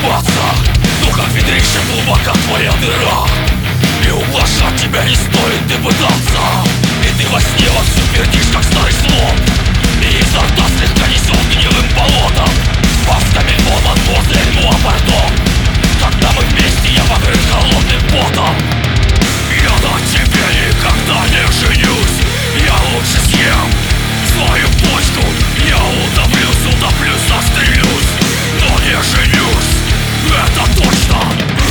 сомневаться, но как ведрище глубока твоя дыра, и ублажать тебя не стоит ты пытаться. И ты во сне вовсю пердишь, как старый слон, и изо рта слегка несет гнилым болотом. Масками ломан возле льва, пардон. Когда мы вместе, я покрыт холодным потом. Я на тебе никогда не женюсь. Я лучше съем свою почку. Я утоплюсь, застрелюсь, но не женюсь, это точно.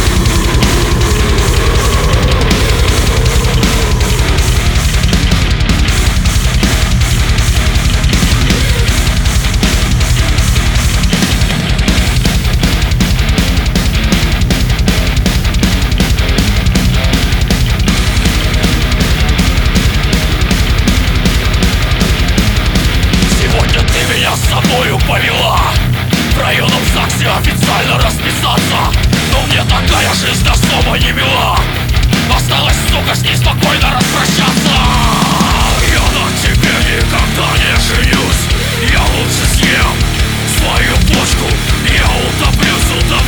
С собою повела в районном ЗАГСе официально расписаться, но мне такая жизнь особо не мила. Осталось, сука, с ней спокойно распрощаться. Я на тебе никогда не женюсь. Я лучше съем свою почку. Я утоплюсь,